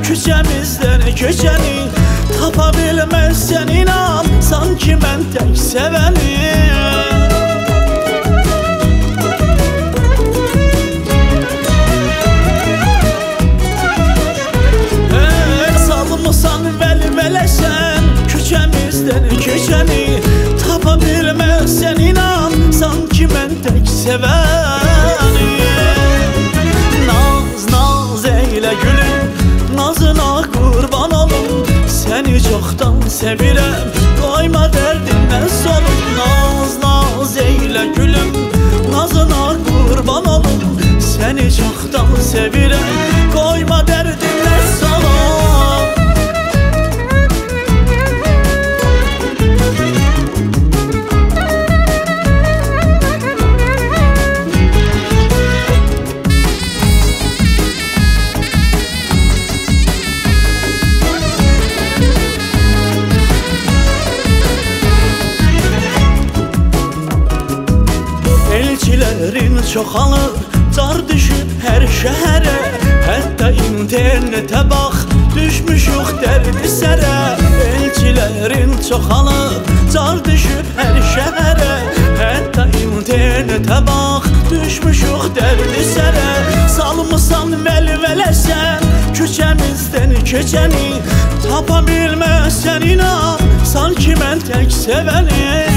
küçemizden köçeni tapa bilmezsen inan, sanki ben tek seveni. Salmışsan velveleşen küçemizden köçeni tapa bilmezsen inan, sanki ben tek seveni. Naz naz eyle gülüm, nazına kurban olum, seni çoktan sevirem, koyma derdinden solum. Naz naz eyle gülüm, nazına kurban olum, seni çoktan sevirem, koyma derdinden solum. Elçilerin çoxalır, car düşüp her şehre, hatta internete bak, düşmüşük derdi sere. Elçilerin çoxalır, car düşüp her şehre, hatta internete bak, düşmüşük derdi sere. Salmışsan velveleşen küçemizden köçeni tapa bilmezsen inan, sanki ben tek seveni.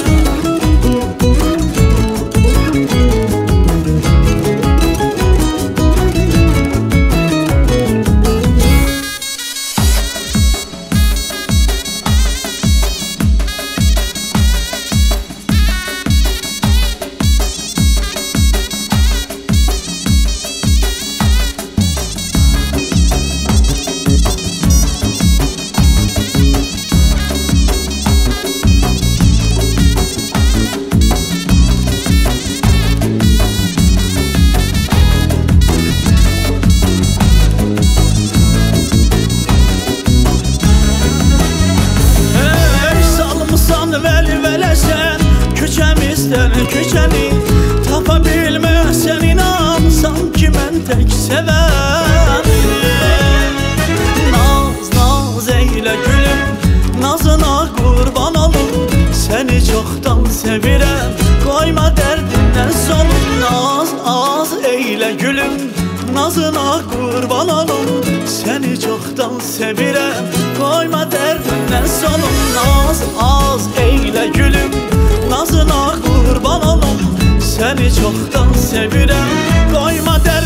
Velveleşen küçemizden köçeni tapa bilmezsen inan, sanki ben tek seveni. Naz naz eyle gülüm, nazına kurban olum, seni çoktan sevirem, koyma derdinden solum. Naz az eyle gülüm, nazına kurban olum, seni çoktan sevirem, koyma derdinden solum. Naz az eyle gülüm, nazına kurban olum, seni çoktan sevirem, koyma derdinden solum.